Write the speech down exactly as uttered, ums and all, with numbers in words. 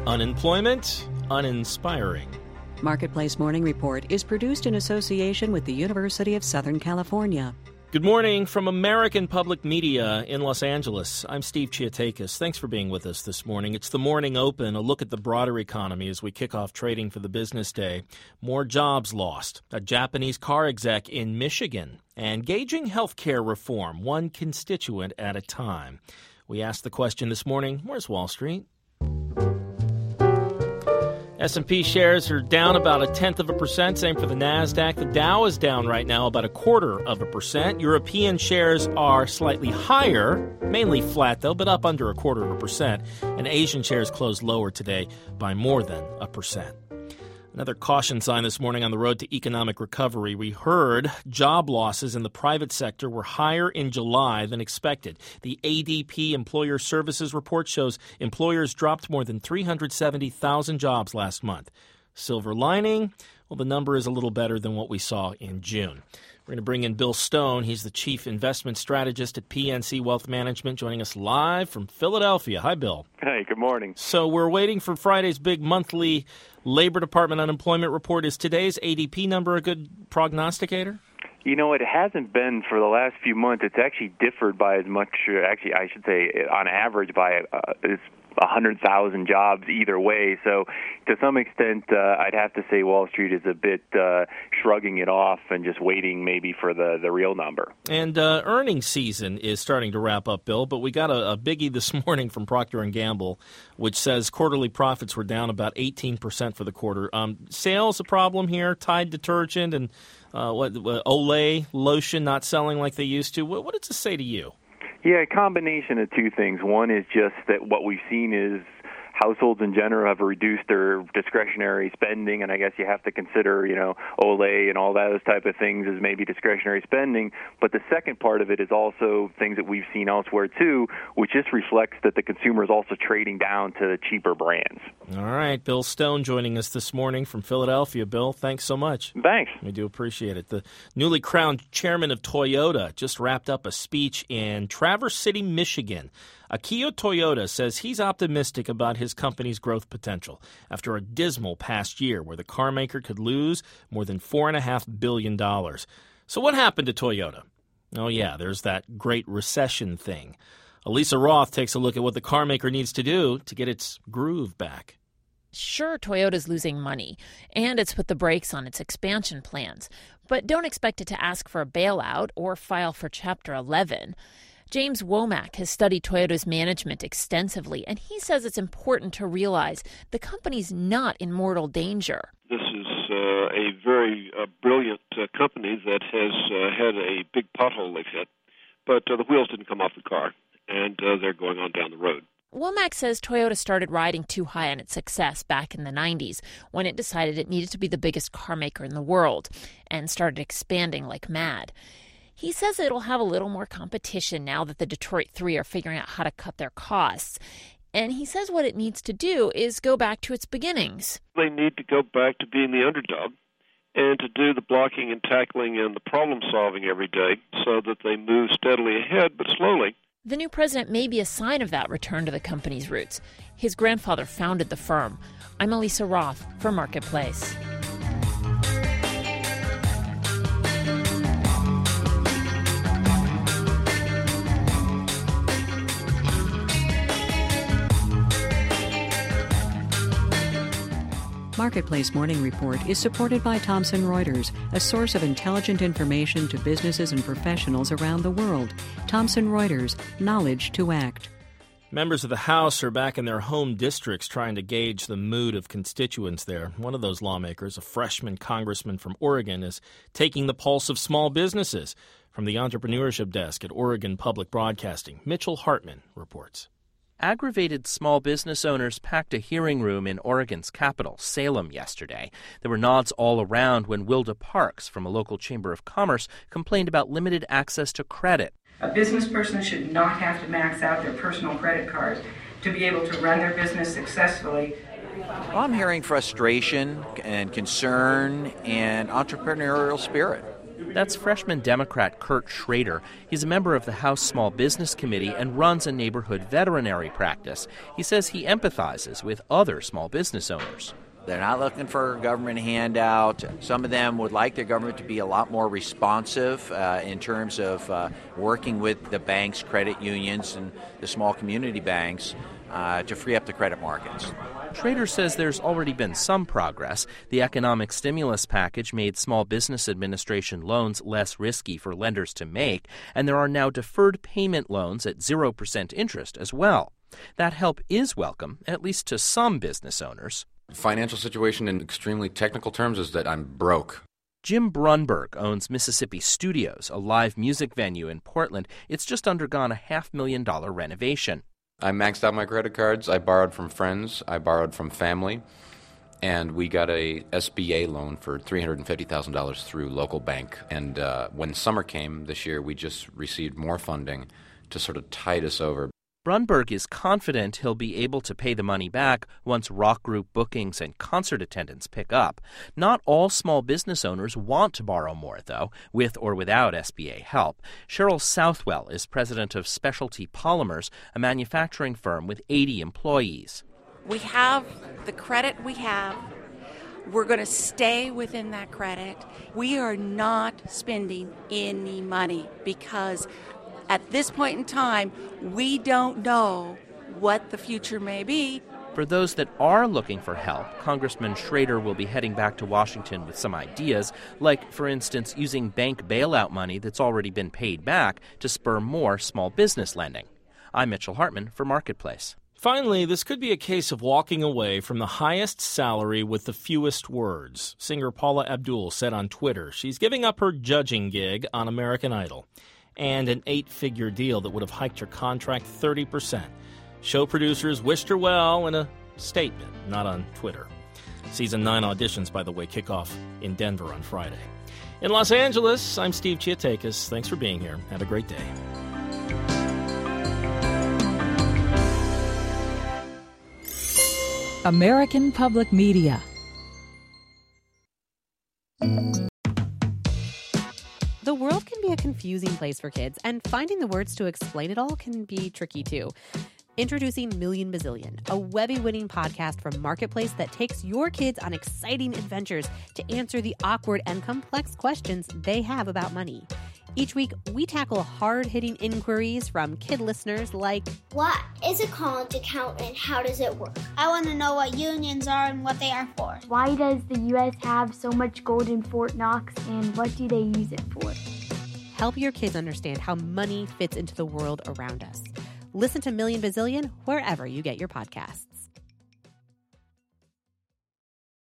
Unemployment, uninspiring. Marketplace Morning Report is produced in association with the University of Southern California. Good morning from American Public Media in Los Angeles. I'm Steve Chiatakis. Thanks for being with us this morning. It's the Morning Open, a look at the broader economy as we kick off trading for the business day. More jobs lost, a Japanese car exec in Michigan, and gauging health care reform, one constituent at a time. We asked the question this morning, where's Wall Street? S and P shares are down about a tenth of a percent. Same for the NASDAQ. The Dow is down right now about a quarter of a percent. European shares are slightly higher, mainly flat though, but up under a quarter of a percent. And Asian shares closed lower today by more than a percent. Another caution sign this morning on the road to economic recovery. We heard job losses in the private sector were higher in July than expected. The A D P Employer Services report shows employers dropped more than three hundred seventy thousand jobs last month. Silver lining, well, the number is a little better than what we saw in June. We're going to bring in Bill Stone. He's the chief investment strategist at P N C Wealth Management, joining us live from Philadelphia. Hi, Bill. Hey, good morning. So we're waiting for Friday's big monthly Labor Department unemployment report. Is today's A D P number a good prognosticator? You know, it hasn't been for the last few months. It's actually differed by as much, actually, I should say, on average, by uh, it's one hundred thousand jobs either way. So to some extent, uh, I'd have to say Wall Street is a bit uh, shrugging it off and just waiting maybe for the, the real number. And uh, earnings season is starting to wrap up, Bill, but we got a, a biggie this morning from Procter and Gamble, which says quarterly profits were down about eighteen percent for the quarter. Um, sales a problem here, Tide detergent and uh, what uh, Olay lotion not selling like they used to. What, what does this say to you? Yeah, a combination of two things. One is just that what we've seen is households in general have reduced their discretionary spending, and I guess you have to consider, you know, Olay and all those type of things as maybe discretionary spending. But the second part of it is also things that we've seen elsewhere, too, which just reflects that the consumer is also trading down to the cheaper brands. All right. Bill Stone joining us this morning from Philadelphia. Bill, thanks so much. Thanks. We do appreciate it. The newly crowned chairman of Toyota just wrapped up a speech in Traverse City, Michigan. Akio Toyoda says he's optimistic about his company's growth potential after a dismal past year where the carmaker could lose more than four point five billion dollars. So what happened to Toyota? Oh, yeah, there's that great recession thing. Elisa Roth takes a look at what the carmaker needs to do to get its groove back. Sure, Toyota's losing money, and it's put the brakes on its expansion plans. But don't expect it to ask for a bailout or file for Chapter eleven. James Womack has studied Toyota's management extensively, and he says it's important to realize the company's not in mortal danger. This is uh, a very uh, brilliant uh, company that has uh, had a big pothole they've hit, but uh, the wheels didn't come off the car, and uh, they're going on down the road. Womack says Toyota started riding too high on its success back in the nineties when it decided it needed to be the biggest car maker in the world and started expanding like mad. He says it'll have a little more competition now that the Detroit Three are figuring out how to cut their costs. And he says what it needs to do is go back to its beginnings. They need to go back to being the underdog and to do the blocking and tackling and the problem solving every day so that they move steadily ahead, but slowly. The new president may be a sign of that return to the company's roots. His grandfather founded the firm. I'm Elisa Roth for Marketplace. Marketplace Morning Report is supported by Thomson Reuters, a source of intelligent information to businesses and professionals around the world. Thomson Reuters, knowledge to act. Members of the House are back in their home districts trying to gauge the mood of constituents there. One of those lawmakers, a freshman congressman from Oregon, is taking the pulse of small businesses. From the Entrepreneurship Desk at Oregon Public Broadcasting, Mitchell Hartman reports. Aggravated small business owners packed a hearing room in Oregon's capital, Salem, yesterday. There were nods all around when Wilda Parks from a local chamber of commerce complained about limited access to credit. A business person should not have to max out their personal credit cards to be able to run their business successfully. Well, I'm hearing frustration and concern and entrepreneurial spirit. That's freshman Democrat Kurt Schrader. He's a member of the House Small Business Committee and runs a neighborhood veterinary practice. He says he empathizes with other small business owners. They're not looking for a government handout. Some of them would like their government to be a lot more responsive uh, in terms of uh, working with the banks, credit unions, and the small community banks uh, to free up the credit markets. Schrader says there's already been some progress. The economic stimulus package made Small Business Administration loans less risky for lenders to make, and there are now deferred payment loans at zero percent interest as well. That help is welcome, at least to some business owners. Financial situation in extremely technical terms is that I'm broke. Jim Brunberg owns Mississippi Studios, a live music venue in Portland. It's just undergone a half million dollar renovation. I maxed out my credit cards. I borrowed from friends. I borrowed from family. And we got a S B A loan for three hundred fifty thousand dollars through local bank. And uh, when summer came this year, we just received more funding to sort of tide us over. Brunberg is confident he'll be able to pay the money back once rock group bookings and concert attendance pick up. Not all small business owners want to borrow more, though, with or without S B A help. Cheryl Southwell is president of Specialty Polymers, a manufacturing firm with eighty employees. We have the credit we have. We're going to stay within that credit. We are not spending any money because at this point in time, we don't know what the future may be. For those that are looking for help, Congressman Schrader will be heading back to Washington with some ideas, like, for instance, using bank bailout money that's already been paid back to spur more small business lending. I'm Mitchell Hartman for Marketplace. Finally, this could be a case of walking away from the highest salary with the fewest words. Singer Paula Abdul said on Twitter she's giving up her judging gig on American Idol and an eight-figure deal that would have hiked her contract thirty percent. Show producers wished her well in a statement, not on Twitter. Season nine auditions, by the way, kick off in Denver on Friday. In Los Angeles, I'm Steve Chiatakis. Thanks for being here. Have a great day. American Public Media. The world can be a confusing place for kids, and finding the words to explain it all can be tricky too. Introducing Million Bazillion, a Webby-winning podcast from Marketplace that takes your kids on exciting adventures to answer the awkward and complex questions they have about money. Each week, we tackle hard-hitting inquiries from kid listeners like, what is a college account and how does it work? I want to know what unions are and what they are for. Why does the U S have so much gold in Fort Knox and what do they use it for? Help your kids understand how money fits into the world around us. Listen to Million Bazillion wherever you get your podcasts.